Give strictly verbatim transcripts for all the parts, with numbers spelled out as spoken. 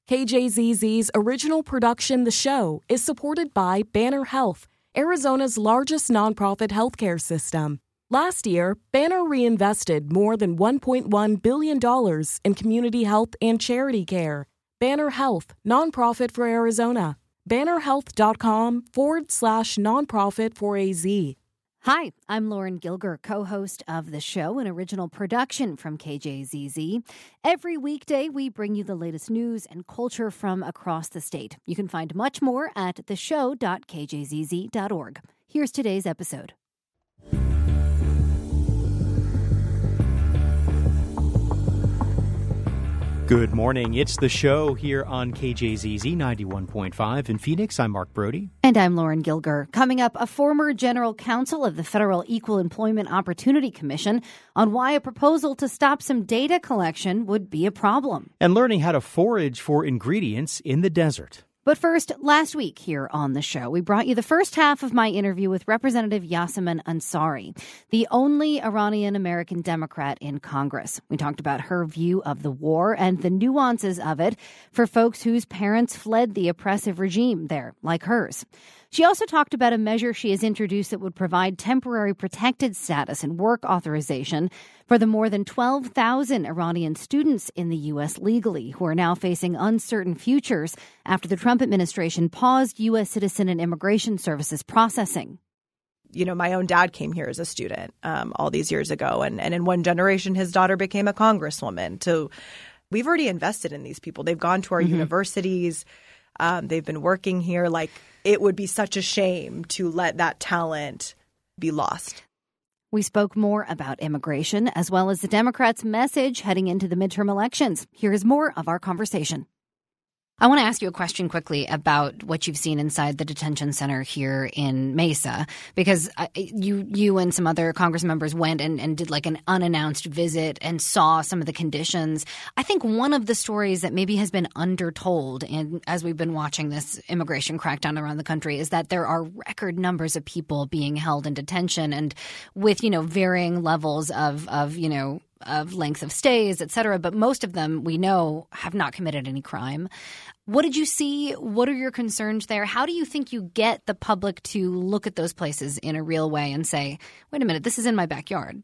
K J Z Z's original production, The Show, is supported by Banner Health, Arizona's largest nonprofit healthcare system. Last year, Banner reinvested more than one point one billion dollars in community health and charity care. Banner Health, nonprofit for Arizona. bannerhealth.com forward slash nonprofit for A Z. Hi, I'm Lauren Gilger, co-host of The Show, an original production from K J Z Z. Every weekday, we bring you the latest news and culture from across the state. You can find much more at the show dot k j z z dot org. Here's today's episode. Good morning. It's The Show here on K J Z Z ninety-one point five in Phoenix. I'm Mark Brody. And I'm Lauren Gilger. Coming up, a former general counsel of the Federal Equal Employment Opportunity Commission on why a proposal to stop some data collection would be a problem. And learning how to forage for ingredients in the desert. But first, last week here on the show, we brought you the first half of my interview with Representative Yasamin Ansari, the only Iranian-American Democrat in Congress. We talked about her view of the war and the nuances of it for folks whose parents fled the oppressive regime there, like hers. She also talked about a measure she has introduced that would provide temporary protected status and work authorization for the more than twelve thousand Iranian students in the U S legally who are now facing uncertain futures after the Trump administration paused U S citizen and immigration services processing. You know, my own dad came here as a student um, all these years ago, and, and in one generation, his daughter became a congresswoman. So we've already invested in these people. They've gone to our mm-hmm. universities. Um, they've been working here. Like, it would be such a shame to let that talent be lost. We spoke more about immigration as well as the Democrats' message heading into the midterm elections. Here's more of our conversation. I want to ask you a question quickly about what you've seen inside the detention center here in Mesa, because you you and some other Congress members went and, and did like an unannounced visit and saw some of the conditions. I think one of the stories that maybe has been undertold, and as we've been watching this immigration crackdown around the country, is that there are record numbers of people being held in detention and with, you know, varying levels of, of you know, of length of stays, et cetera. But most of them, we know, have not committed any crime. What did you see? What are your concerns there? How do you think you get the public to look at those places in a real way and say, wait a minute, this is in my backyard?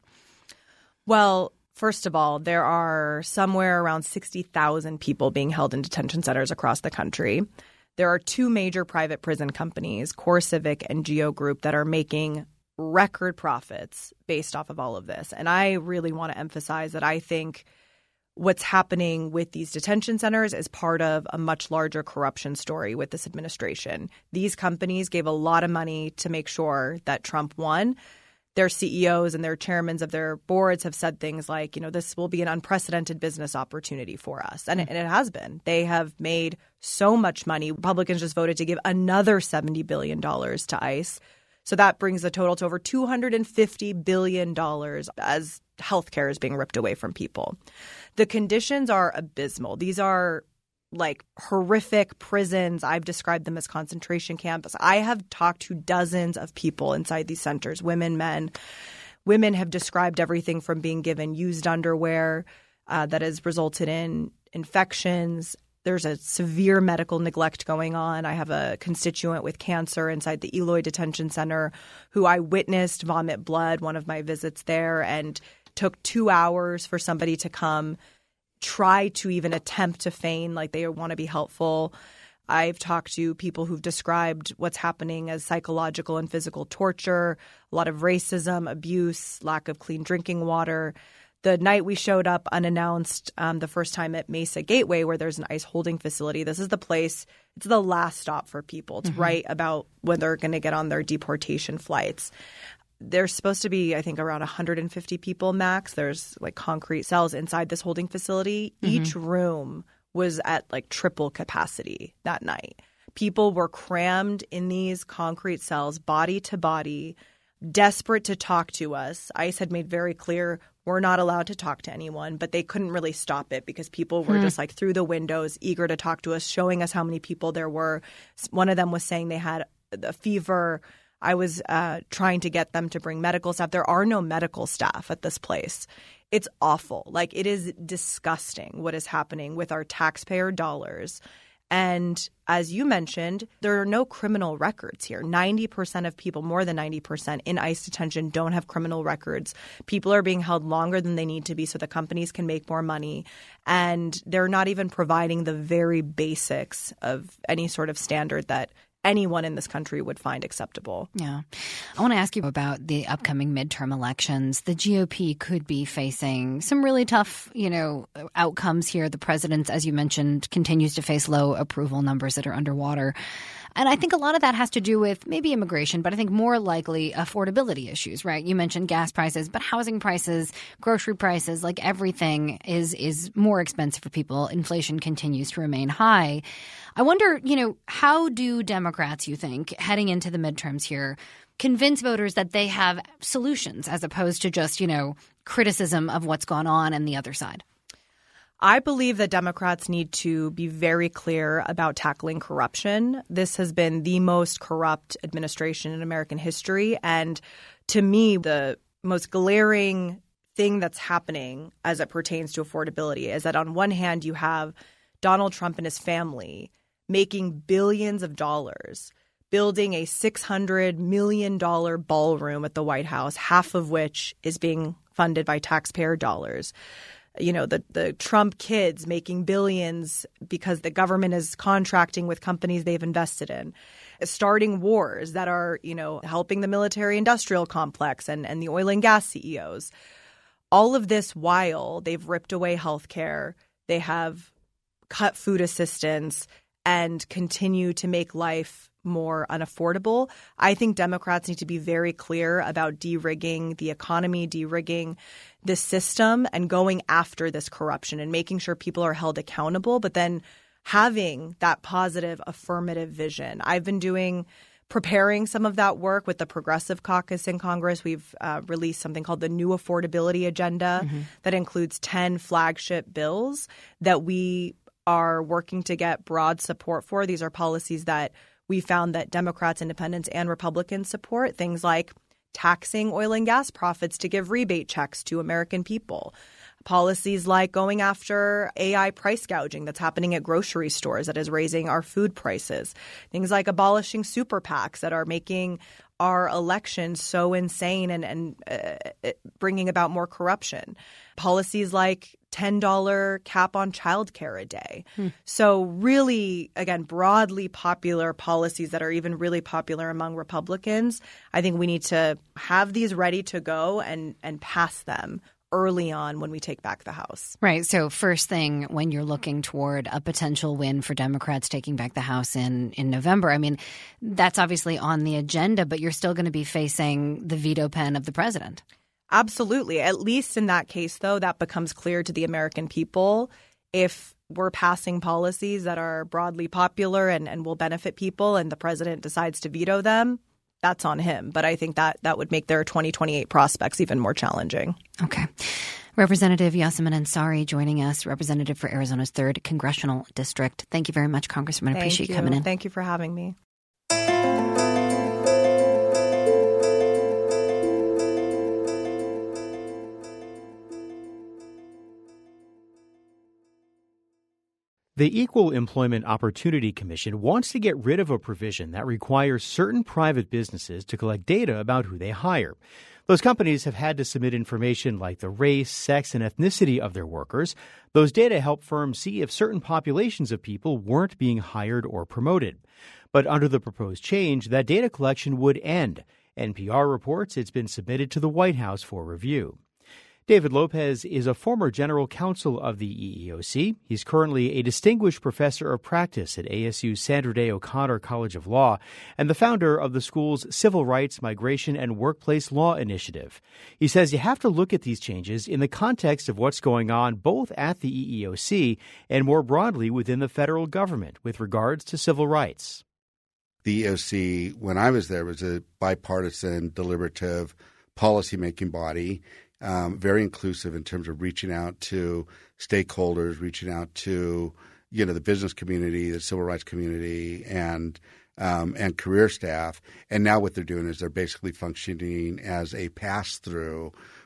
Well, first of all, there are somewhere around sixty thousand people being held in detention centers across the country. There are two major private prison companies, CoreCivic and Geo Group, that are making record profits based off of all of this. And I really want to emphasize that I think what's happening with these detention centers is part of a much larger corruption story with this administration. These companies gave a lot of money to make sure that Trump won. Their C E Os and their chairmen of their boards have said things like, you know, this will be an unprecedented business opportunity for us. And, mm-hmm. and it has been. They have made so much money. Republicans just voted to give another seventy billion dollars to ICE. So that brings the total to over two hundred fifty billion dollars as healthcare is being ripped away from people. The conditions are abysmal. These are like horrific prisons. I've described them as concentration camps. I have talked to dozens of people inside these centers, women, men. Women have described everything from being given used underwear uh, that has resulted in infections. There's a severe medical neglect going on. I have a constituent with cancer inside the Eloy Detention Center who I witnessed vomit blood one of my visits there, and took two hours for somebody to come try to even attempt to feign like they want to be helpful. I've talked to people who've described what's happening as psychological and physical torture, a lot of racism, abuse, lack of clean drinking water. The night we showed up unannounced, um, the first time at Mesa Gateway, where there's an ICE holding facility, this is the place, it's the last stop for people. It's mm-hmm. right about when they're going to get on their deportation flights. There's supposed to be, I think, around one hundred fifty people max. There's like concrete cells inside this holding facility. Mm-hmm. Each room was at like triple capacity that night. People were crammed in these concrete cells, body to body, desperate to talk to us. ICE had made very clear we're not allowed to talk to anyone, but they couldn't really stop it because people were hmm. just like through the windows, eager to talk to us, showing us how many people there were. One of them was saying they had a fever. I was uh, trying to get them to bring medical staff. There are no medical staff at this place. It's awful. Like, it is disgusting what is happening with our taxpayer dollars. And as you mentioned, there are no criminal records here. ninety percent of people, more than ninety percent in ICE detention don't have criminal records. People are being held longer than they need to be so the companies can make more money. And they're not even providing the very basics of any sort of standard that anyone in this country would find acceptable. Yeah. I want to ask you about the upcoming midterm elections. The G O P could be facing some really tough, you know, outcomes here. The president, as you mentioned, continues to face low approval numbers that are underwater. And I think a lot of that has to do with maybe immigration, but I think more likely affordability issues, right? You mentioned gas prices, but housing prices, grocery prices, like everything is is more expensive for people. Inflation continues to remain high. I wonder, you know, how do Democrats, you think, heading into the midterms here, convince voters that they have solutions as opposed to just, you know, criticism of what's gone on and the other side? I believe that Democrats need to be very clear about tackling corruption. This has been the most corrupt administration in American history. And to me, the most glaring thing that's happening as it pertains to affordability is that on one hand, you have Donald Trump and his family making billions of dollars, building a six hundred million dollars ballroom at the White House, half of which is being funded by taxpayer dollars. You know, the, the Trump kids making billions because the government is contracting with companies they've invested in, starting wars that are, you know, helping the military industrial complex and, and the oil and gas C E Os. All of this while they've ripped away health care, they have cut food assistance and continue to make life more unaffordable. I think Democrats need to be very clear about de-rigging the economy, de-rigging the system, and going after this corruption and making sure people are held accountable, but then having that positive affirmative vision. I've been doing preparing some of that work with the Progressive Caucus in Congress. We've uh, released something called the New Affordability Agenda mm-hmm. that includes ten flagship bills that we are working to get broad support for. These are policies that we found that Democrats, independents, and Republicans support, things like taxing oil and gas profits to give rebate checks to American people, policies like going after A I price gouging that's happening at grocery stores that is raising our food prices, things like abolishing super PACs that are making our elections so insane and, and uh, bringing about more corruption, policies like ten dollars cap on childcare a day. Hmm. So really, again, broadly popular policies that are even really popular among Republicans. I think we need to have these ready to go and, and pass them early on when we take back the House. Right. So first thing, when you're looking toward a potential win for Democrats taking back the House in, in November, I mean, that's obviously on the agenda, but you're still going to be facing the veto pen of the president. Absolutely. At least in that case, though, that becomes clear to the American people. If we're passing policies that are broadly popular and, and will benefit people and the president decides to veto them, that's on him. But I think that that would make their twenty twenty-eight prospects even more challenging. Okay. Representative Yasamin Ansari joining us, representative for Arizona's third Congressional District. Thank you very much, Congresswoman. I appreciate you coming in. Thank you for having me. The Equal Employment Opportunity Commission wants to get rid of a provision that requires certain private businesses to collect data about who they hire. Those companies have had to submit information like the race, sex, and ethnicity of their workers. Those data help firms see if certain populations of people weren't being hired or promoted. But under the proposed change, that data collection would end. N P R reports it's been submitted to the White House for review. David Lopez is a former general counsel of the E E O C. He's currently a distinguished professor of practice at A S U's Sandra Day O'Connor College of Law and the founder of the school's Civil Rights, Migration, and Workplace Law Initiative. He says you have to look at these changes in the context of what's going on both at the E E O C and more broadly within the federal government with regards to civil rights. The E E O C, when I was there, was a bipartisan, deliberative, policymaking body. Um, very inclusive in terms of reaching out to stakeholders, reaching out to, you know, the business community, the civil rights community, and um, and career staff. And now what they're doing is they're basically functioning as a pass-through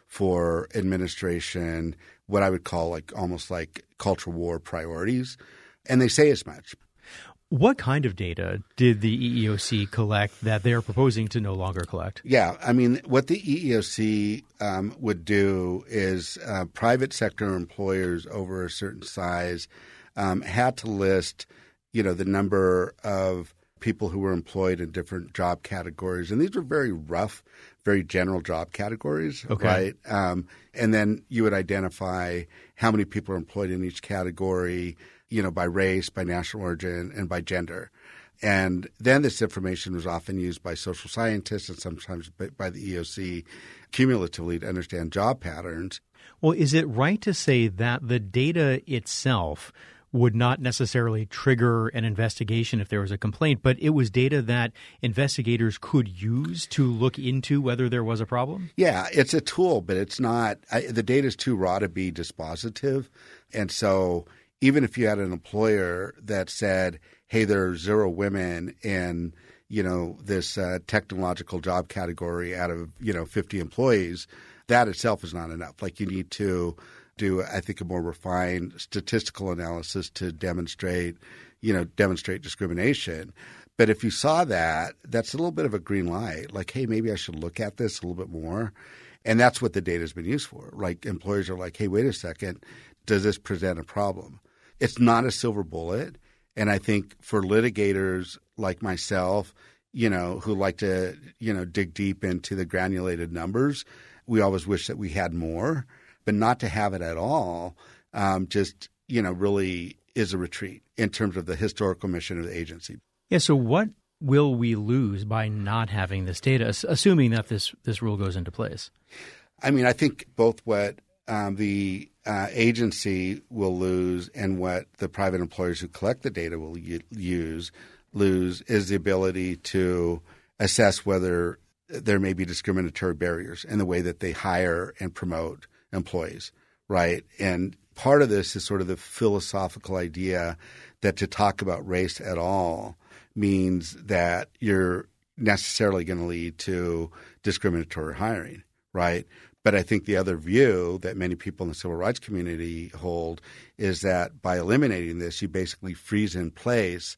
for administration, what I would call like almost like culture war priorities. And they say as much. What kind of data did the E E O C collect that they're proposing to no longer collect? Yeah, I mean, what the E E O C um, would do is uh, private sector employers over a certain size um, had to list, you know, the number of people who were employed in different job categories. And these were very rough, very general job categories, okay. right? Um, and then you would identify how many people are employed in each category, you know, by race, by national origin, and by gender. And then this information was often used by social scientists and sometimes by, by the E E O C cumulatively to understand job patterns. Well, is it right to say that the data itself would not necessarily trigger an investigation if there was a complaint, but it was data that investigators could use to look into whether there was a problem? Yeah, it's a tool, but it's not I, – the data is too raw to be dispositive. And so even if you had an employer that said, hey, there are zero women in, you know, this uh, technological job category out of, you know, fifty employees, that itself is not enough. Like you need to – do, I think, a more refined statistical analysis to demonstrate, you know, demonstrate discrimination. But if you saw that, that's a little bit of a green light. Like, hey, maybe I should look at this a little bit more. And that's what the data has been used for. Like employers are like, hey, wait a second, does this present a problem? It's not a silver bullet. And I think for litigators like myself, you know, who like to, you know, dig deep into the granulated numbers, we always wish that we had more. But not to have it at all um, just, you know, really is a retreat in terms of the historical mission of the agency. Yeah, so what will we lose by not having this data, assuming that this, this rule goes into place? I mean, I think both what um, the uh, agency will lose and what the private employers who collect the data will u- use lose is the ability to assess whether there may be discriminatory barriers in the way that they hire and promote employees, right? And part of this is sort of the philosophical idea that to talk about race at all means that you're necessarily going to lead to discriminatory hiring, right? But I think the other view that many people in the civil rights community hold is that by eliminating this, you basically freeze in place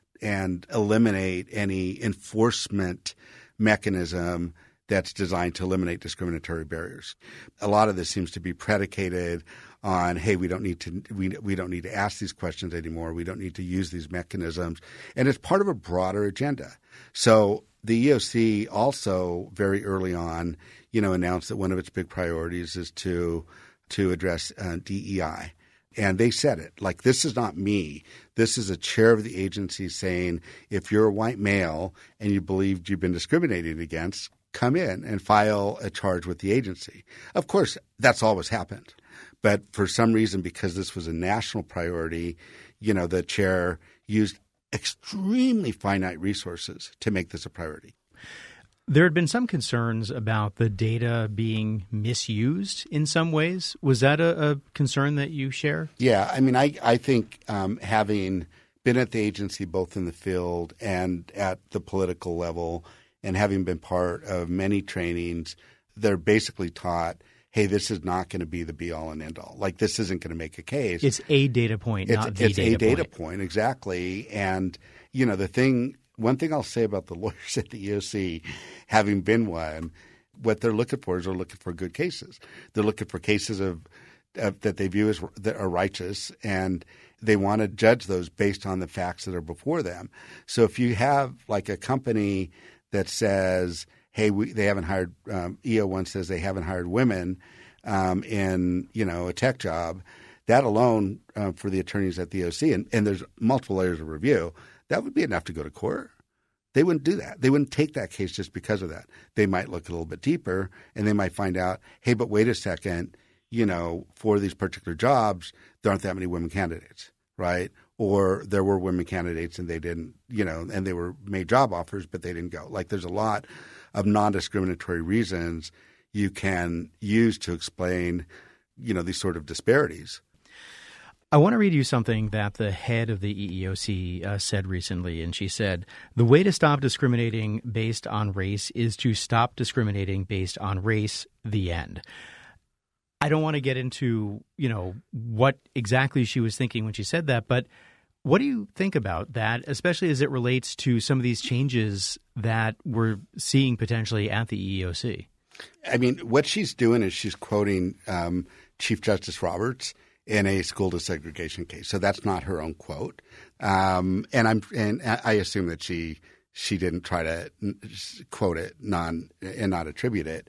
and eliminate any enforcement mechanism that's designed to eliminate discriminatory barriers. A lot of this seems to be predicated on, hey, we don't need to we we don't need to ask these questions anymore. We don't need to use these mechanisms, and it's part of a broader agenda. So the E E O C also very early on, you know, announced that one of its big priorities is to to address uh, D E I. And they said it, like, this is not me. This is a chair of the agency saying, if you're a white male and you believed you've been discriminated against, come in and file a charge with the agency. Of course, that's always happened. But for some reason, because this was a national priority, you know, the chair used extremely finite resources to make this a priority. There had been some concerns about the data being misused in some ways. Was that a, a concern that you share? Yeah. I mean, I, I think um, having been at the agency both in the field and at the political level and having been part of many trainings, they're basically taught, hey, this is not going to be the be-all and end-all. Like, this isn't going to make a case. It's a data point, it's, not the it's data point. It's a data point. point, exactly. And, you know, the thing – one thing I'll say about the lawyers at the E E O C, having been one, what they're looking for is they're looking for good cases. They're looking for cases of, of that they view as that are righteous, and they want to judge those based on the facts that are before them. So if you have like a company that says, hey, we, they haven't hired um, – E O one says they haven't hired women um, in, you know, a tech job, that alone uh, for the attorneys at the E E O C, and, and there's multiple layers of review, that would be enough to go to court. They wouldn't do that. They wouldn't take that case just because of that. They might look a little bit deeper, and they might find out, hey, but wait a second, you know, for these particular jobs, there aren't that many women candidates, right? Or there were women candidates and they didn't, you know, and they were made job offers, but they didn't go. Like, there's a lot of non-discriminatory reasons you can use to explain, you know, these sort of disparities. I want to read you something that the head of the E E O C uh, said recently, and she said, the way to stop discriminating based on race is to stop discriminating based on race, the end. I don't want to get into, you know, what exactly she was thinking when she said that, but what do you think about that, especially as it relates to some of these changes that we're seeing potentially at the E E O C? I mean, what she's doing is she's quoting um, Chief Justice Roberts in a school desegregation case. So that's not her own quote. Um, and I'm and I assume that she she didn't try to quote it non and not attribute it.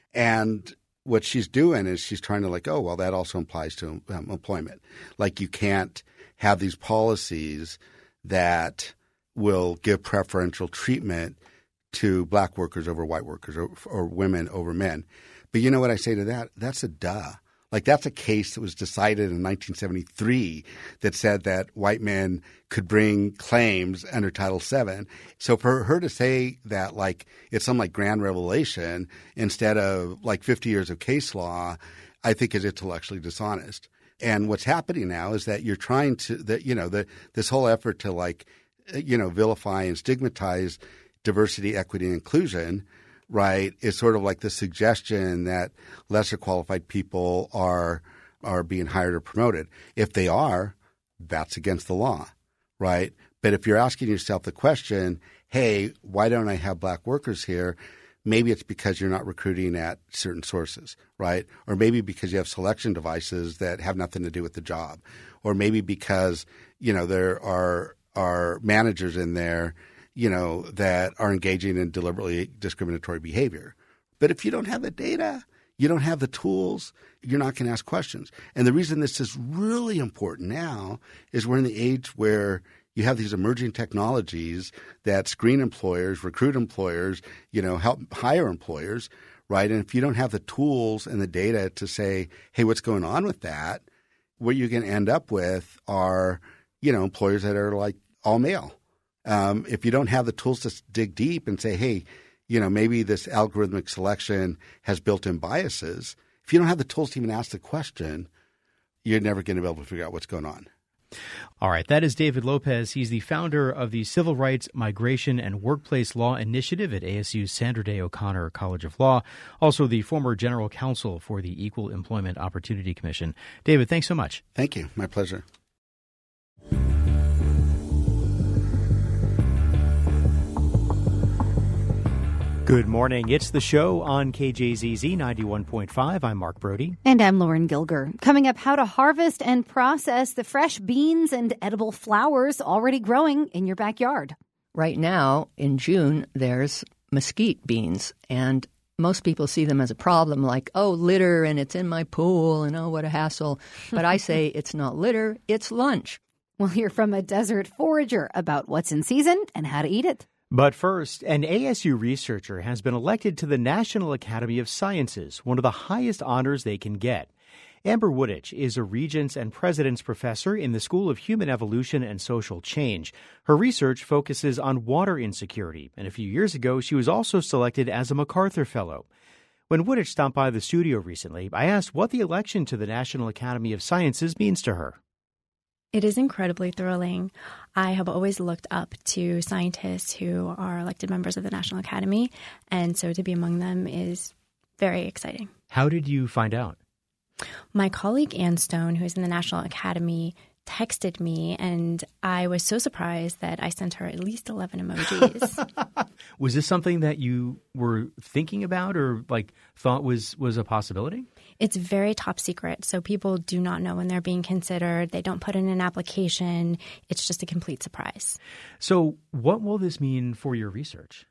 And what she's doing is she's trying to like, oh, well, that also applies to um, employment. Like you can't have these policies that will give preferential treatment to black workers over white workers or, or women over men. But you know what I say to that? That's a duh. Like that's a case that was decided in nineteen seventy-three that said that white men could bring claims under Title seven. So for her to say that like it's some like grand revelation instead of like fifty years of case law, I think is intellectually dishonest. And what's happening now is that you're trying to that you know the this whole effort to like you know vilify and stigmatize diversity, equity, and inclusion, right, is sort of like the suggestion that lesser qualified people are are being hired or promoted. If they are, that's against the law, right? But if you're asking yourself the question, hey, why don't I have black workers here? Maybe it's because you're not recruiting at certain sources, right? Or maybe because you have selection devices that have nothing to do with the job. Or maybe because, you know, there are are managers in there you know, that are engaging in deliberately discriminatory behavior. But if you don't have the data, you don't have the tools, you're not going to ask questions. And the reason this is really important now is we're in the age where you have these emerging technologies that screen employers, recruit employers, you know, help hire employers, right? And if you don't have the tools and the data to say, hey, what's going on with that, what you're going to end up with are, you know, employers that are like all male. Um, if you don't have the tools to dig deep and say, hey, you know, maybe this algorithmic selection has built-in biases, if you don't have the tools to even ask the question, you're never going to be able to figure out what's going on. All right. That is David Lopez. He's the founder of the Civil Rights, Migration, and Workplace Law Initiative at A S U's Sandra Day O'Connor College of Law, also the former general counsel for the Equal Employment Opportunity Commission. David, thanks so much. Thank you. My pleasure. Good morning. It's The Show on K J Z Z ninety-one point five. I'm Mark Brody. And I'm Lauren Gilger. Coming up, how to harvest and process the fresh beans and edible flowers already growing in your backyard. Right now, in June, there's mesquite beans, and most people see them as a problem, like, oh, litter, and it's in my pool, and oh, what a hassle. But I say it's not litter, it's lunch. We'll hear from a desert forager about what's in season and how to eat it. But first, an A S U researcher has been elected to the National Academy of Sciences, one of the highest honors they can get. Amber Wooditch is a Regents and President's Professor in the School of Human Evolution and Social Change. Her research focuses on water insecurity, and a few years ago, she was also selected as a MacArthur Fellow. When Wooditch stopped by the studio recently, I asked what the election to the National Academy of Sciences means to her. It is incredibly thrilling. I have always looked up to scientists who are elected members of the National Academy, and so to be among them is very exciting. How did you find out? My colleague Ann Stone, who is in the National Academy, texted me, and I was so surprised that I sent her at least eleven emojis. Was this something that you were thinking about or like thought was, was a possibility? It's very top secret, so people do not know when they're being considered. They don't put in an application. It's just a complete surprise. So what will this mean for your research?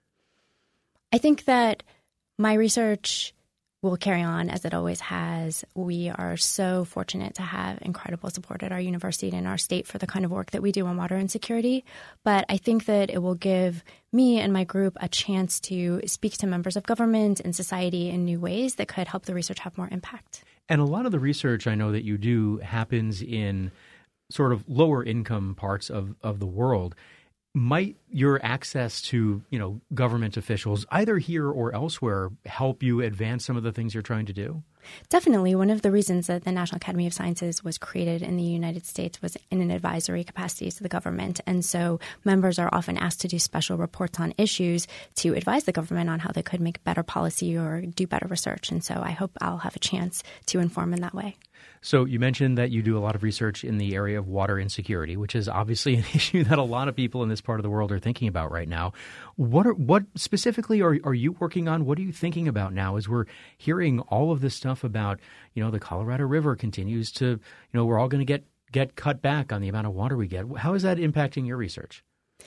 I think that my research will carry on as it always has. We are so fortunate to have incredible support at our university and in our state for the kind of work that we do on water insecurity. But I think that it will give me and my group a chance to speak to members of government and society in new ways that could help the research have more impact. And a lot of the research I know that you do happens in sort of lower income parts of, of the world. Might your access to, you know, government officials, either here or elsewhere, help you advance some of the things you're trying to do? Definitely. One of the reasons that the National Academy of Sciences was created in the United States was in an advisory capacity to the government. And so members are often asked to do special reports on issues to advise the government on how they could make better policy or do better research. And so I hope I'll have a chance to inform in that way. So you mentioned that you do a lot of research in the area of water insecurity, which is obviously an issue that a lot of people in this part of the world are thinking about right now. What are, what specifically are, are you working on? What are you thinking about now as we're hearing all of this stuff about, you know, the Colorado River continues to, you know, we're all going to get, get cut back on the amount of water we get. How is that impacting your research?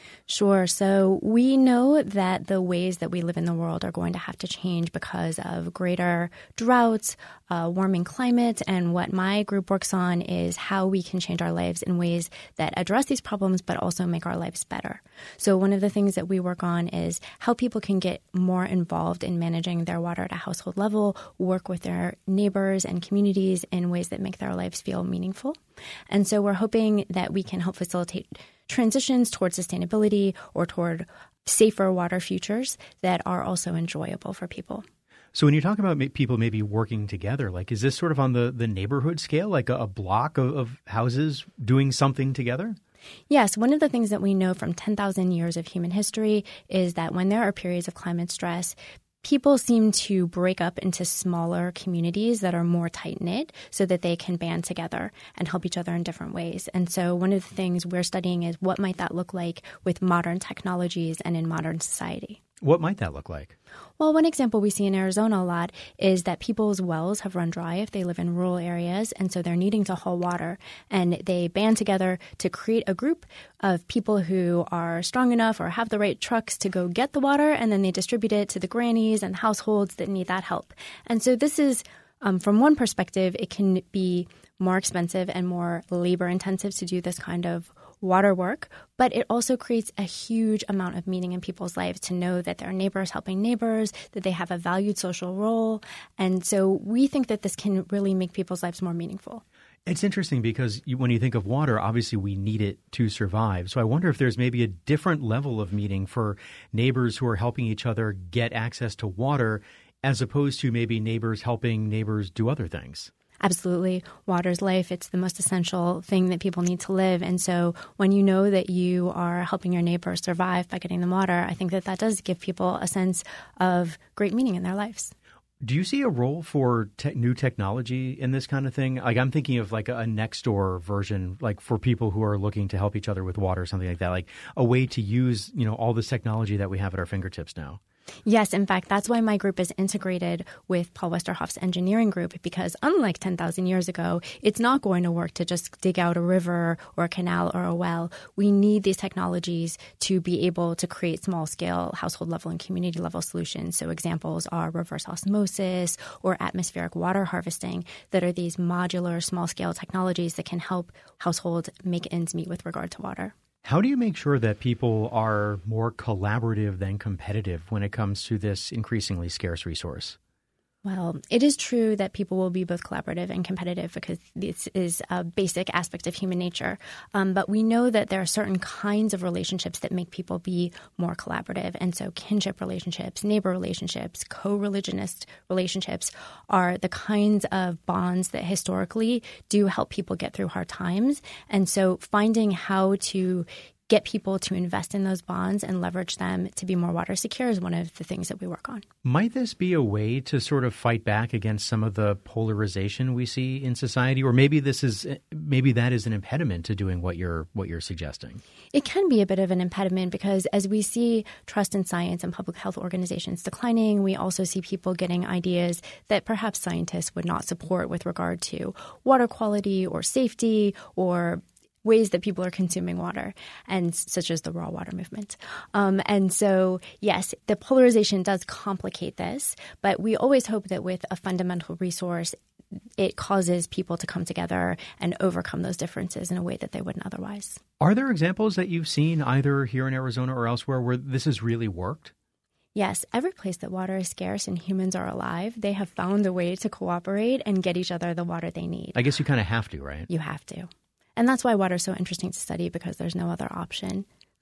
Sure. So we know that the ways that we live in the world are going to have to change because of greater droughts, uh, warming climate. And what my group works on is how we can change our lives in ways that address these problems, but also make our lives better. So one of the things that we work on is how people can get more involved in managing their water at a household level, work with their neighbors and communities in ways that make their lives feel meaningful. And so we're hoping that we can help facilitate transitions towards sustainability or toward safer water futures that are also enjoyable for people. So when you talk about people maybe working together, like is this sort of on the, the neighborhood scale, like a, a block of, of houses doing something together? Yes. One of the things that we know from ten thousand years of human history is that when there are periods of climate stress, people seem to break up into smaller communities that are more tight-knit so that they can band together and help each other in different ways. And so one of the things we're studying is what might that look like with modern technologies and in modern society. What might that look like? Well, one example we see in Arizona a lot is that people's wells have run dry if they live in rural areas, and so they're needing to haul water. And they band together to create a group of people who are strong enough or have the right trucks to go get the water, and then they distribute it to the grannies and households that need that help. And so this is, um, from one perspective, it can be more expensive and more labor-intensive to do this kind of water work, but it also creates a huge amount of meaning in people's lives to know that their neighbors helping neighbors, that they have a valued social role. And so we think that this can really make people's lives more meaningful. It's interesting because you, when you think of water, obviously we need it to survive. So I wonder if there's maybe a different level of meaning for neighbors who are helping each other get access to water as opposed to maybe neighbors helping neighbors do other things. Absolutely. Water's life. It's the most essential thing that people need to live. And so when you know that you are helping your neighbor survive by getting them water, I think that that does give people a sense of great meaning in their lives. Do you see a role for te- new technology in this kind of thing? Like I'm thinking of like a, a Nextdoor version, like for people who are looking to help each other with water or something like that, like a way to use, you know, all this technology that we have at our fingertips now. Yes, in fact, that's why my group is integrated with Paul Westerhoff's engineering group, because unlike ten thousand years ago, it's not going to work to just dig out a river or a canal or a well. We need these technologies to be able to create small-scale, household-level and community-level solutions. So examples are reverse osmosis or atmospheric water harvesting that are these modular, small-scale technologies that can help households make ends meet with regard to water. How do you make sure that people are more collaborative than competitive when it comes to this increasingly scarce resource? Well, it is true that people will be both collaborative and competitive because this is a basic aspect of human nature. Um, but we know that there are certain kinds of relationships that make people be more collaborative. And so kinship relationships, neighbor relationships, co-religionist relationships are the kinds of bonds that historically do help people get through hard times. And so finding how to get people to invest in those bonds and leverage them to be more water secure is one of the things that we work on. Might this be a way to sort of fight back against some of the polarization we see in society? Or maybe this is maybe that is an impediment to doing what you're what you're suggesting? It can be a bit of an impediment because as we see trust in science and public health organizations declining, we also see people getting ideas that perhaps scientists would not support with regard to water quality or safety or ways that people are consuming water, and such as the raw water movement. Um, and so, yes, the polarization does complicate this, but we always hope that with a fundamental resource, it causes people to come together and overcome those differences in a way that they wouldn't otherwise. Are there examples that you've seen either here in Arizona or elsewhere where this has really worked? Yes, every place that water is scarce and humans are alive, they have found a way to cooperate and get each other the water they need. I guess you kind of have to, right? You have to. And that's why water is so interesting to study, because there's no other option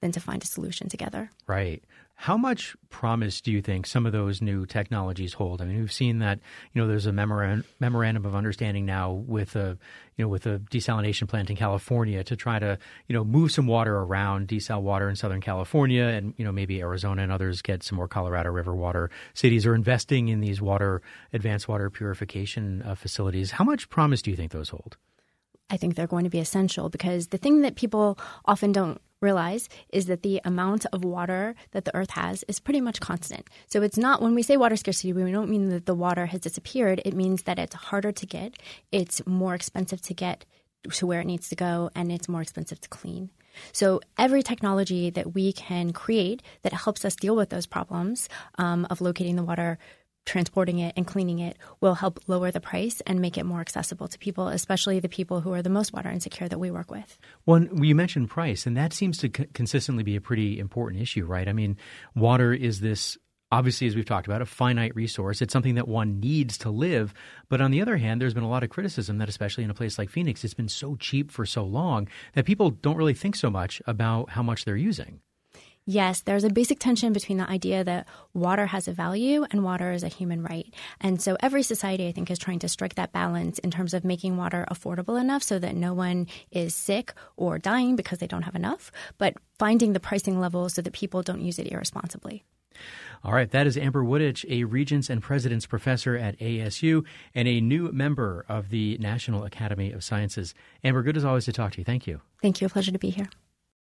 than to find a solution together. Right. How much promise do you think some of those new technologies hold? I mean, we've seen that, you know, there's a memorandum, memorandum of understanding now with a, you know, with a desalination plant in California to try to, you know, move some water around, desal water in Southern California, and, you know, maybe Arizona and others get some more Colorado River water. Cities are investing in these water, advanced water purification uh, facilities. How much promise do you think those hold? I think they're going to be essential because the thing that people often don't realize is that the amount of water that the earth has is pretty much constant. So it's not, when we say water scarcity, we don't mean that the water has disappeared. It means that it's harder to get, it's more expensive to get to where it needs to go, and it's more expensive to clean. So every technology that we can create that helps us deal with those problems um, of locating the water, transporting it, and cleaning it will help lower the price and make it more accessible to people, especially the people who are the most water insecure that we work with. Well, you mentioned price, and that seems to c- consistently be a pretty important issue, right? I mean, water is this, obviously, as we've talked about, a finite resource. It's something that one needs to live. But on the other hand, there's been a lot of criticism that, especially in a place like Phoenix, it's been so cheap for so long that people don't really think so much about how much they're using. Yes, there's a basic tension between the idea that water has a value and water is a human right. And so every society, I think, is trying to strike that balance in terms of making water affordable enough so that no one is sick or dying because they don't have enough, but finding the pricing level so that people don't use it irresponsibly. All right. That is Amber Wooditch, a Regents and Presidents Professor at A S U and a new member of the National Academy of Sciences. Amber, good as always to talk to you. Thank you. Thank you. A pleasure to be here.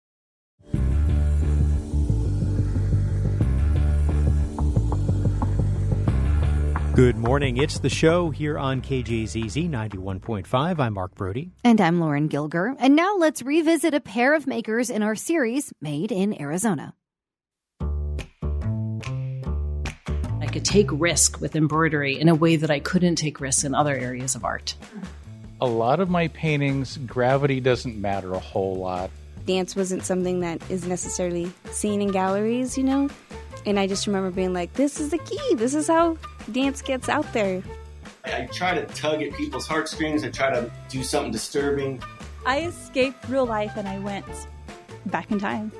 Good morning. It's The Show here on K J Z Z ninety-one point five. I'm Mark Brody. And I'm Lauren Gilger. And now let's revisit a pair of makers in our series, Made in Arizona. I could take risk with embroidery in a way that I couldn't take risks in other areas of art. A lot of my paintings, gravity doesn't matter a whole lot. Dance wasn't something that is necessarily seen in galleries, you know? And I just remember being like, this is the key. This is how dance gets out there. I try to tug at people's heartstrings. I try to do something disturbing. I escaped real life and I went back in time.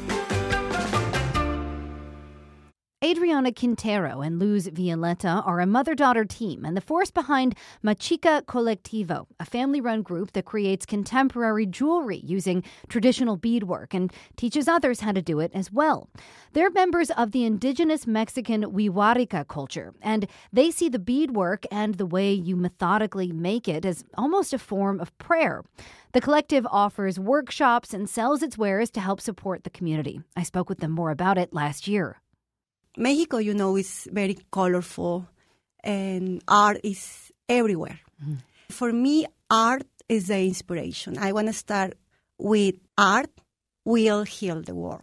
Adriana Quintero and Luz Violeta are a mother-daughter team and the force behind Machica Colectivo, a family-run group that creates contemporary jewelry using traditional beadwork and teaches others how to do it as well. They're members of the indigenous Mexican Huihuarica culture, and they see the beadwork and the way you methodically make it as almost a form of prayer. The collective offers workshops and sells its wares to help support the community. I spoke with them more about it last year. Mexico, you know, is very colorful and art is everywhere. Mm. For me, art is the inspiration. I want to start with art will heal the world.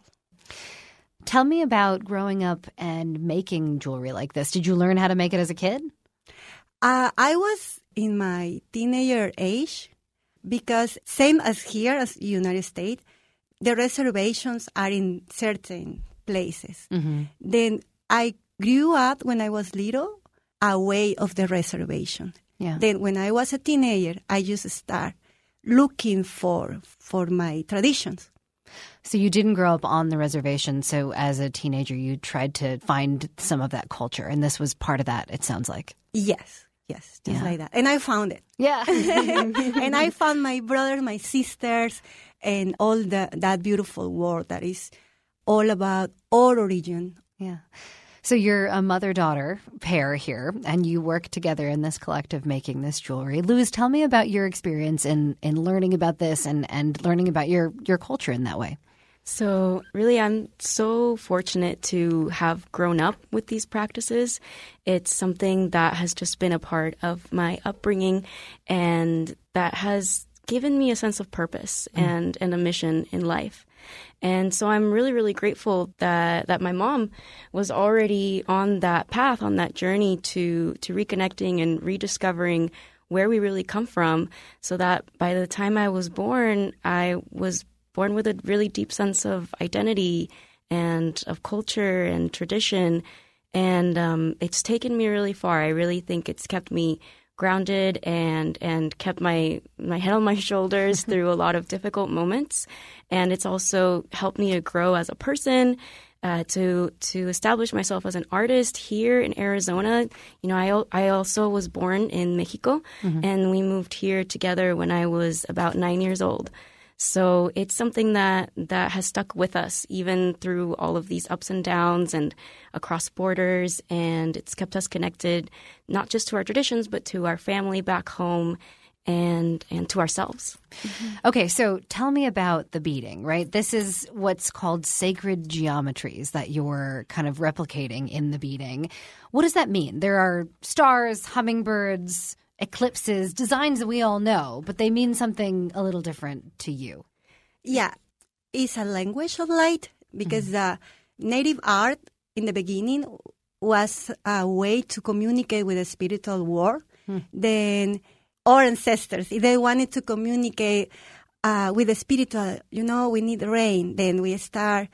Tell me about growing up and making jewelry like this. Did you learn how to make it as a kid? Uh, I was in my teenager age because same as here as United States, the reservations are in certain places. Mm-hmm. Then I grew up when I was little away of the reservation. Yeah. Then when I was a teenager, I just start looking for for my traditions. So you didn't grow up on the reservation. So as a teenager, you tried to find some of that culture. And this was part of that, it sounds like. Yes. Yes. Just yeah. like that. And I found it. Yeah. And I found my brothers, my sisters, and all the, that beautiful world that is all about our origin. Yeah. So you're a mother-daughter pair here, and you work together in this collective making this jewelry. Luz, tell me about your experience in, in learning about this and, and learning about your, your culture in that way. So really, I'm so fortunate to have grown up with these practices. It's something that has just been a part of my upbringing and that has given me a sense of purpose mm. and, and a mission in life. And so I'm really, really grateful that, that my mom was already on that path, on that journey to, to reconnecting and rediscovering where we really come from, so that by the time I was born, I was born with a really deep sense of identity and of culture and tradition. And um, it's taken me really far. I really think it's kept me grounded and and kept my my head on my shoulders through a lot of difficult moments. And it's also helped me to grow as a person, uh, to to establish myself as an artist here in Arizona. You know, I I also was born in Mexico, mm-hmm. and we moved here together when I was about nine years old. So it's something that, that has stuck with us even through all of these ups and downs and across borders. And it's kept us connected, not just to our traditions, but to our family back home and and to ourselves. Mm-hmm. Okay, so tell me about the beading, right? This is what's called sacred geometries that you're kind of replicating in the beading. What does that mean? There are stars, hummingbirds, eclipses, designs that we all know, but they mean something a little different to you. Yeah, it's a language of light because mm-hmm. the native art in the beginning was a way to communicate with the spiritual world. Mm. Then our ancestors, if they wanted to communicate uh, with the spiritual, you know, we need rain, then we start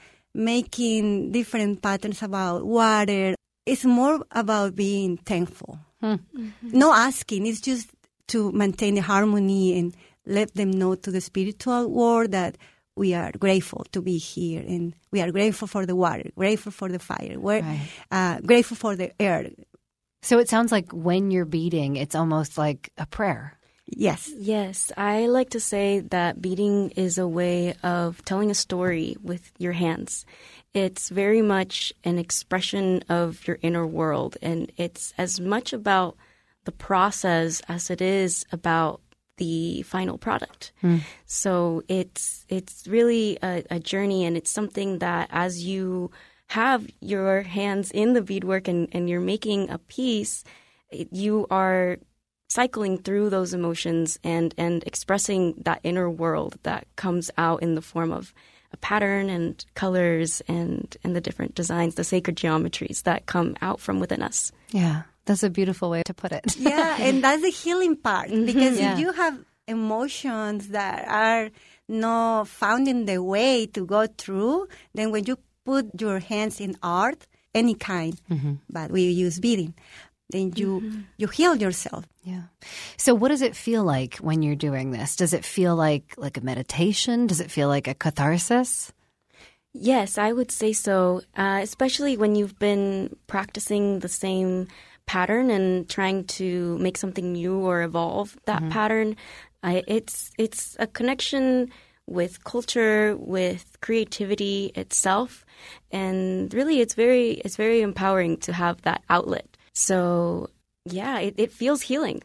making different patterns about water. It's more about being thankful. Hmm. Mm-hmm. No asking. It's just to maintain the harmony and let them know to the spiritual world that we are grateful to be here and we are grateful for the water, grateful for the fire, we're right. uh, grateful for the air. So it sounds like when you're beading, it's almost like a prayer. Yes. Yes. I like to say that beading is a way of telling a story with your hands. It's very much an expression of your inner world, and it's as much about the process as it is about the final product. Hmm. So it's it's really a, a journey, and it's something that as you have your hands in the beadwork and, and you're making a piece, you are cycling through those emotions and, and expressing that inner world that comes out in the form of a pattern and colors and, and the different designs, the sacred geometries that come out from within us. Yeah, that's a beautiful way to put it. Yeah, and that's the healing part. Because yeah. if you have emotions that are not found in the way to go through, then when you put your hands in art, any kind, mm-hmm. but we use beading, then you mm-hmm. you heal yourself. Yeah. So what does it feel like when you're doing this? Does it feel like like a meditation? Does it feel like a catharsis? Yes, I would say so, uh, especially when you've been practicing the same pattern and trying to make something new or evolve that mm-hmm. pattern. I, it's it's a connection with culture, with creativity itself, and really it's very it's very empowering to have that outlet. So, yeah, it, it feels healing.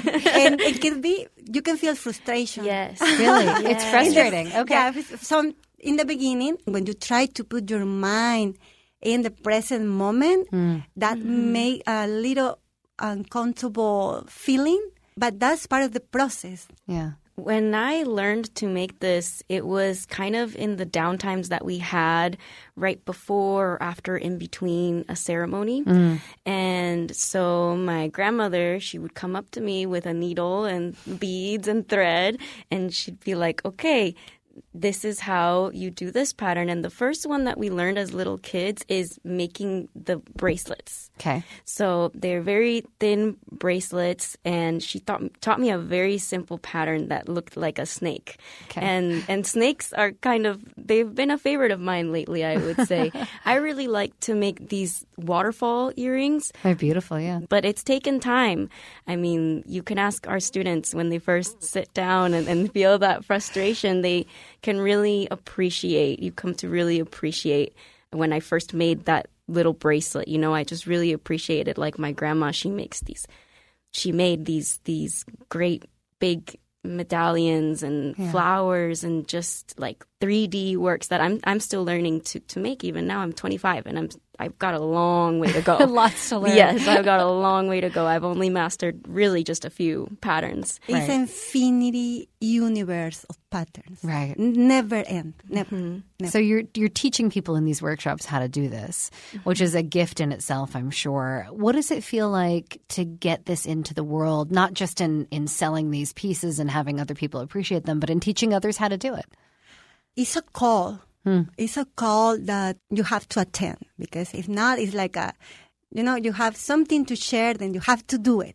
And it can be, you can feel frustration. Yes. Really? Yes. It's frustrating. Okay. Yeah, some, in the beginning, when you try to put your mind in the present moment, mm. that mm-hmm. make a little uncomfortable feeling, but that's part of the process. Yeah. When I learned to make this, it was kind of in the downtimes that we had right before or after, in between a ceremony. Mm. And so my grandmother, she would come up to me with a needle and beads and thread, and she'd be like, okay, this is how you do this pattern. And the first one that we learned as little kids is making the bracelets. Okay. So they're very thin bracelets, and she taught taught me a very simple pattern that looked like a snake. Okay. And and snakes are kind of, they've been a favorite of mine lately, I would say. I really like to make these waterfall earrings. They're beautiful, yeah. But it's taken time. I mean, you can ask our students when they first sit down and, and feel that frustration, they can really appreciate, you come to really appreciate when I first made that little bracelet. You know, I just really appreciated, like my grandma, she makes these, she made these these great big medallions and yeah. flowers and just like three D works that I'm I'm still learning to, to make. Even now I'm twenty-five and I'm I've got a long way to go. Lots to learn. Yes, I've got a long way to go. I've only mastered really just a few patterns. It's right. infinity universe of patterns. Right. Never end. Never. Mm-hmm. Never. So you're you're teaching people in these workshops how to do this, mm-hmm. which is a gift in itself, I'm sure. What does it feel like to get this into the world, not just in, in selling these pieces and having other people appreciate them, but in teaching others how to do it? It's a call. Hmm. It's a call that you have to attend, because if not, it's like a, you know, you have something to share, then you have to do it.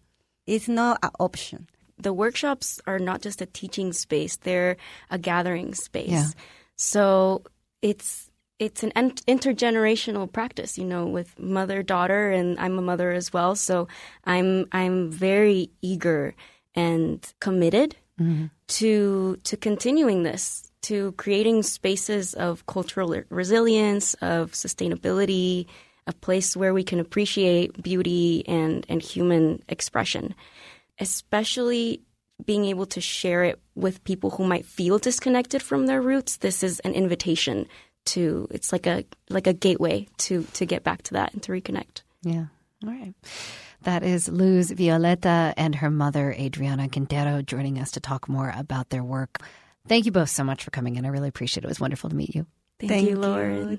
It's not an option. The workshops are not just a teaching space, they're a gathering space. Yeah. So it's it's an intergenerational practice, you know, with mother-daughter, and I'm a mother as well. So I'm I'm very eager and committed mm-hmm. to to continuing this, to creating spaces of cultural resilience, of sustainability, a place where we can appreciate beauty and, and human expression, especially being able to share it with people who might feel disconnected from their roots. This is an invitation to, it's like a like a gateway to, to get back to that and to reconnect. Yeah. All right. That is Luz Violeta and her mother, Adriana Quintero, joining us to talk more about their work. Thank you both so much for coming in. I really appreciate it. It was wonderful to meet you. Thank, Thank you, you, Lauren.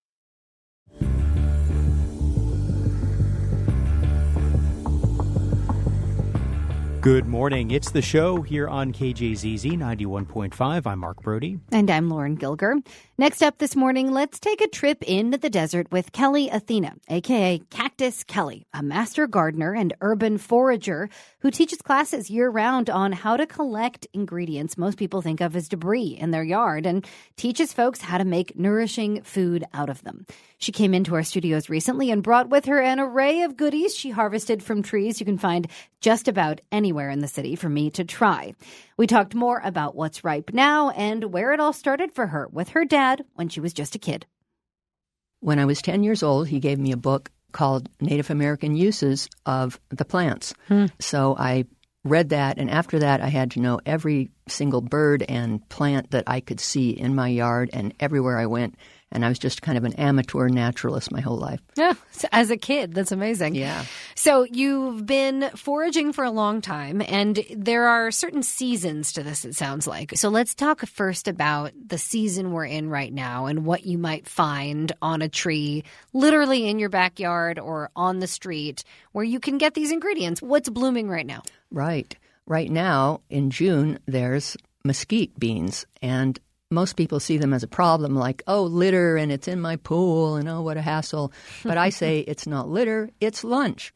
Good morning. It's The Show here on K J Z Z ninety-one point five. I'm Mark Brody. And I'm Lauren Gilger. Next up this morning, let's take a trip into the desert with Kelly Athena, a k a. Cactus Kelly, a master gardener and urban forager who teaches classes year-round on how to collect ingredients most people think of as debris in their yard and teaches folks how to make nourishing food out of them. She came into our studios recently and brought with her an array of goodies she harvested from trees you can find just about anywhere in the city for me to try. We talked more about what's ripe now and where it all started for her with her dad when she was just a kid. When I was ten years old, he gave me a book called Native American Uses of the Plants. Hmm. So I read that, and after that, I had to know every single bird and plant that I could see in my yard and everywhere I went. And I was just kind of an amateur naturalist my whole life. Yeah, as a kid, that's amazing. Yeah. So you've been foraging for a long time, and there are certain seasons to this, it sounds like. So let's talk first about the season we're in right now and what you might find on a tree, literally in your backyard or on the street, where you can get these ingredients. What's blooming right now? Right. Right now, in June, there's mesquite beans, and most people see them as a problem, like, oh, litter, and it's in my pool, and oh, what a hassle. But I say it's not litter, it's lunch.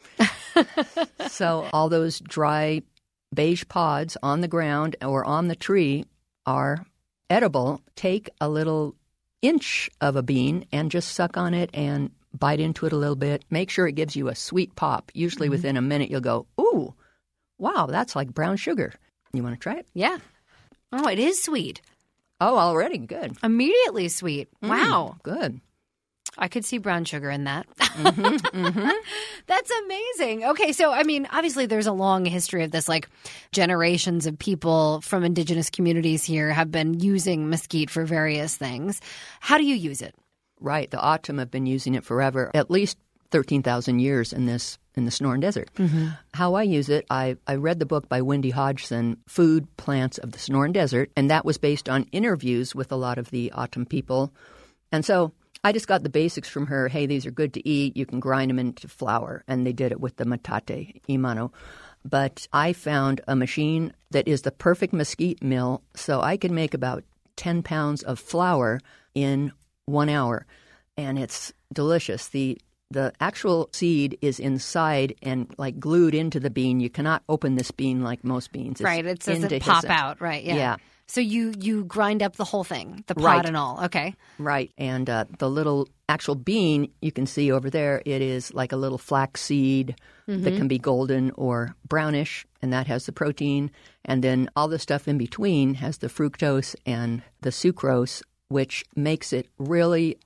So all those dry beige pods on the ground or on the tree are edible. Take a little inch of a bean and just suck on it and bite into it a little bit. Make sure it gives you a sweet pop. Usually mm-hmm. within a minute you'll go, ooh, wow, that's like brown sugar. You want to try it? Yeah. Oh, it is sweet. Oh, already? Good. Immediately sweet. Mm, wow. Good. I could see brown sugar in that. Mm-hmm, mm-hmm. That's amazing. Okay, so, I mean, obviously there's a long history of this, like generations of people from indigenous communities here have been using mesquite for various things. How do you use it? Right. The O'odham have been using it forever, at least thirteen thousand years in this in the Sonoran Desert. Mm-hmm. How I use it, I, I read the book by Wendy Hodgson, Food Plants of the Sonoran Desert, and that was based on interviews with a lot of the O'odham people. And so I just got the basics from her. Hey, these are good to eat. You can grind them into flour. And they did it with the metate, imano. But I found a machine that is the perfect mesquite mill, so I can make about ten pounds of flour in one hour. And it's delicious. The The actual seed is inside and like glued into the bean. You cannot open this bean like most beans. It's right. It doesn't pop out. Right. Yeah. yeah. So you, you grind up the whole thing, the pod right. and all. Okay. Right. And uh, the little actual bean you can see over there, it is like a little flax seed mm-hmm. that can be golden or brownish, and that has the protein. And then all the stuff in between has the fructose and the sucrose, which makes it really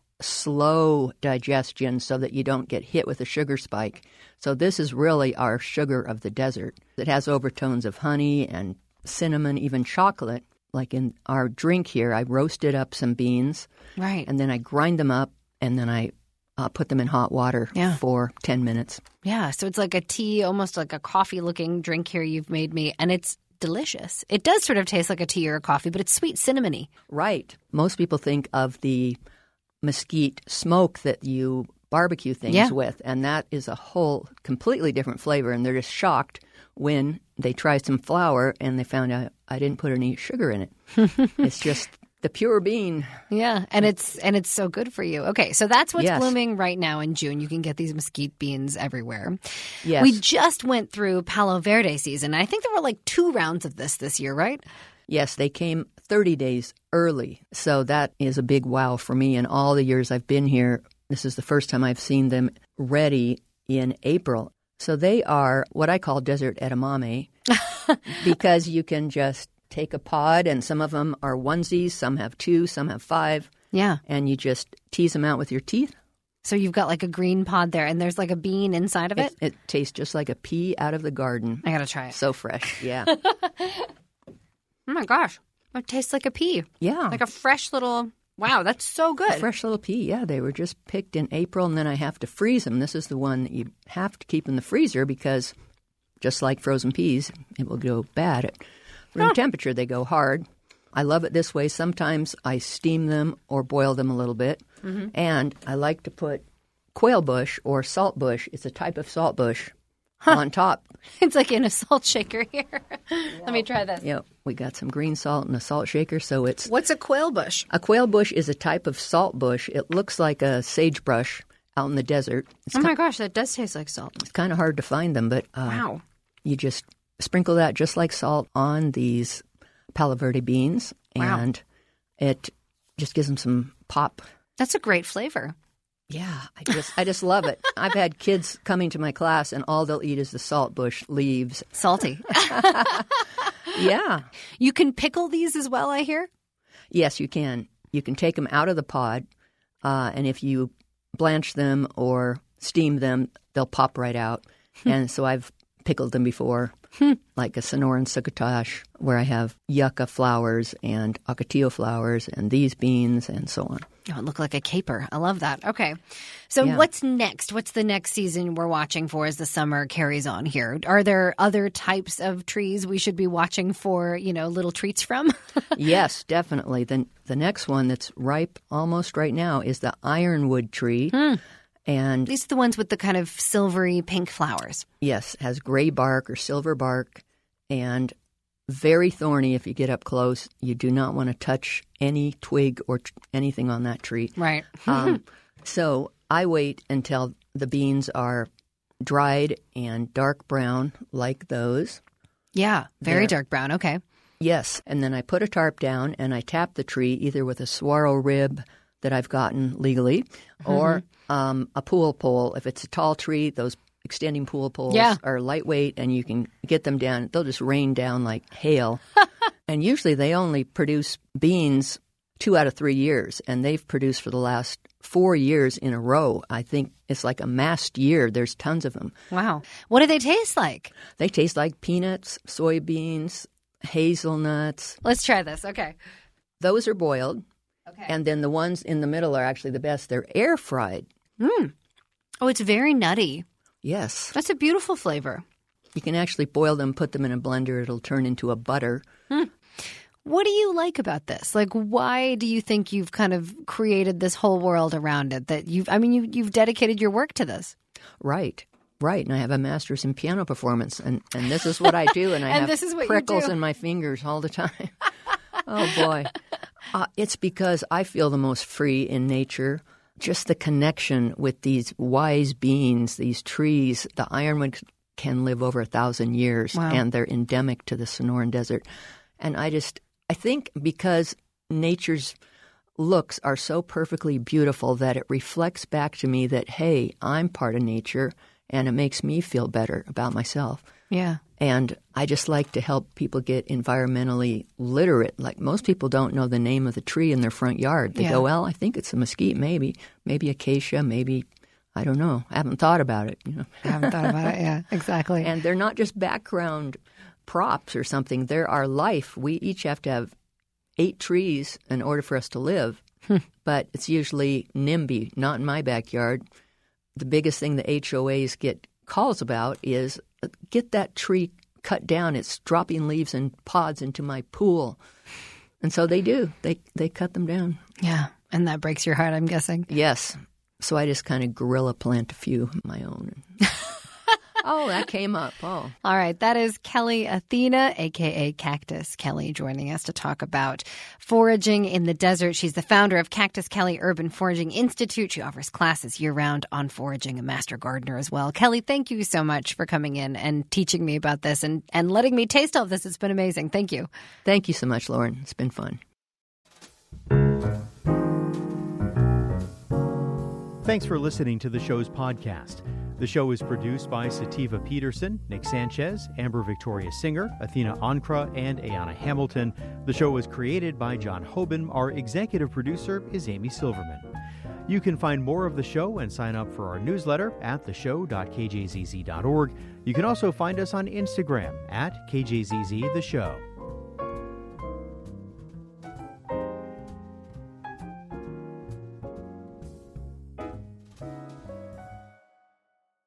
slow digestion so that you don't get hit with a sugar spike. So this is really our sugar of the desert. It has overtones of honey and cinnamon, even chocolate. Like in our drink here, I roasted up some beans. Right. And then I grind them up, and then I uh, put them in hot water yeah. for ten minutes. Yeah, so it's like a tea, almost like a coffee-looking drink here you've made me, and it's delicious. It does sort of taste like a tea or a coffee, but it's sweet cinnamony. Right. Most people think of the mesquite smoke that you barbecue things yeah. with, and that is a whole completely different flavor, and they're just shocked when they try some flour and they found out I didn't put any sugar in it. It's just The pure bean. Yeah, and it's and it's so good for you. Okay, so that's what's Yes. blooming right now in June. You can get these mesquite beans everywhere. Yes. We just went through Palo Verde season. I think there were like two rounds of this this year, right? Yes, they came thirty days early. So that is a big wow for me. In all the years I've been here, this is the first time I've seen them ready in April. So they are what I call desert edamame because you can just take a pod, and some of them are onesies, some have two, some have five. Yeah. And you just tease them out with your teeth. So you've got like a green pod there, and there's like a bean inside of it? It, it tastes just like a pea out of the garden. I got to try it. So fresh, yeah. Oh my gosh. It tastes like a pea. Yeah. Like a fresh little, wow, that's so good. A fresh little pea, yeah. They were just picked in April, and then I have to freeze them. This is the one that you have to keep in the freezer because just like frozen peas, it will go bad at room huh. temperature. They go hard. I love it this way. Sometimes I steam them or boil them a little bit. Mm-hmm. And I like to put quail bush or salt bush. It's a type of salt bush huh. on top. It's like in a salt shaker here. Let me try this. Yeah, we got some green salt in a salt shaker. So it's What's a quail bush? A quail bush is a type of salt bush. It looks like a sagebrush out in the desert. It's oh my kind, gosh, that does taste like salt. It's kind of hard to find them, but uh, wow. You just sprinkle that just like salt on these Palo Verde beans, wow. and it just gives them some pop. That's a great flavor. Yeah, I just I just love it. I've had kids coming to my class, and all they'll eat is the salt bush leaves. Salty. Yeah. You can pickle these as well, I hear? Yes, you can. You can take them out of the pod, uh, and if you blanch them or steam them, they'll pop right out. And so I've pickled them before, like a Sonoran succotash, where I have yucca flowers and ocotillo flowers and these beans and so on. Oh, it looked like a caper. I love that. Okay. So Yeah. what's next? What's the next season we're watching for as the summer carries on here? Are there other types of trees we should be watching for, you know, little treats from? Yes, definitely. The, the next one that's ripe almost right now is the ironwood tree. Hmm. And these are the ones with the kind of silvery pink flowers. Yes, has gray bark or silver bark and very thorny if you get up close. You do not want to touch any twig or tr- anything on that tree. Right. um, so I wait until the beans are dried and dark brown like those. Yeah, very They're- dark brown. Okay. Yes, and then I put a tarp down and I tap the tree either with a saguaro rib that I've gotten legally or um, a pool pole. If it's a tall tree, those extending pool poles Yeah. are lightweight and you can get them down. They'll just rain down like hail. And usually they only produce beans two out of three years, and they've produced for the last four years in a row. I think it's like a massed year. There's tons of them. Wow. What do they taste like? They taste like peanuts, soybeans, hazelnuts. Let's try this. Okay. Those are boiled. Okay. And then the ones in the middle are actually the best. They're air fried. Mm. Oh, it's very nutty. Yes. That's a beautiful flavor. You can actually boil them, put them in a blender. It'll turn into a butter. Hmm. What do you like about this? Like, why do you think you've kind of created this whole world around it? That you've, I mean, you, you've dedicated your work to this. Right. Right. And I have a master's in piano performance, and, and this is what I do. And I And have this is what you prickles do. in my fingers all the time. Oh, boy. Uh, it's because I feel the most free in nature. Just the connection with these wise beings, these trees. The ironwood can live over a thousand years, Wow. and they're endemic to the Sonoran Desert. And I just, I think because nature's looks are so perfectly beautiful that it reflects back to me that, hey, I'm part of nature, and it makes me feel better about myself. Yeah. And I just like to help people get environmentally literate. Like most people don't know the name of the tree in their front yard. They Yeah. go, well, I think it's a mesquite, maybe. Maybe acacia, maybe, I don't know. I haven't thought about it. You know, I haven't thought about it. Yeah, exactly. And they're not just background props or something. They're our life. We each have to have eight trees in order for us to live. But it's usually NIMBY, not in my backyard. The biggest thing the H O As get calls about is get that tree cut down. It's dropping leaves and pods into my pool. And so they do. They they cut them down. Yeah. And that breaks your heart, I'm guessing. Yes. So I just kind of guerrilla plant a few of my own. Oh, that came up. Oh. All right. That is Kelly Athena, a k a. Cactus Kelly, joining us to talk about foraging in the desert. She's the founder of Cactus Kelly Urban Foraging Institute. She offers classes year-round on foraging, a master gardener as well. Kelly, thank you so much for coming in and teaching me about this and, and letting me taste all of this. It's been amazing. Thank you. Thank you so much, Lauren. It's been fun. Thanks for listening to the show's podcast. The show is produced by Sativa Peterson, Nick Sanchez, Amber Victoria Singer, Athena Ankra, and Ayana Hamilton. The show was created by John Hoban. Our executive producer is Amy Silverman. You can find more of the show and sign up for our newsletter at the show dot k j z z dot org. You can also find us on Instagram at K J Z Z The Show.